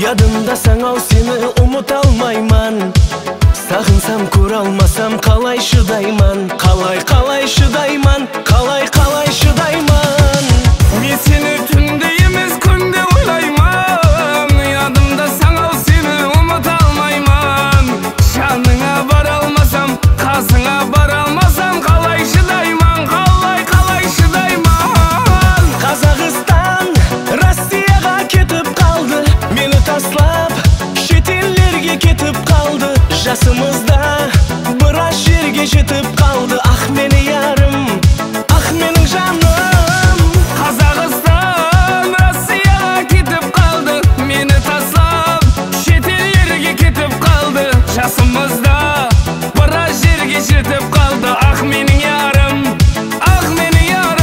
Ядымдасаң ау сені ұмыта алмайман. Сағынсам көре алмасам қалай шыдайман. Қалай шыдайман, қалай шыдайман. Мен сені түнде емес күнде ойлайман. Ядымдасаң ау сені ұмыта алмайман. Жаныңа бара алмасам, қасыңа бара алмасам қалай шыдайман, қалай шыдайман. Қазақстан Россияға кетіп қалды, мені таслап шетеллерге кетіп қалды. Жасымызда біраз жерге жетіп қалды. Ах мені ярым, ах менің жаным. Қазақстан Россияға кетіп қалды, мені таслап шетеллерге кетіп қалды. Жасымызда біраз жерге жетіп қалды. Ах менің ярым, ах менің ярым.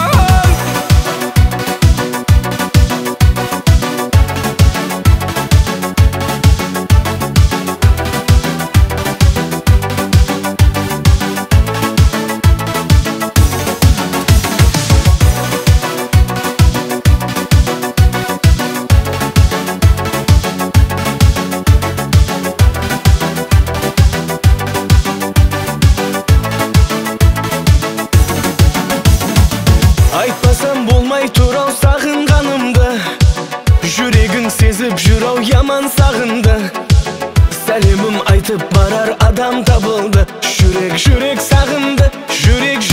Айтпасам болмай тұрау сағынғанымды, жүрегің сезіп жүрау яман сағынды. Сәлемім айтып барар адам табылды. Жүрек сағынды, жүрек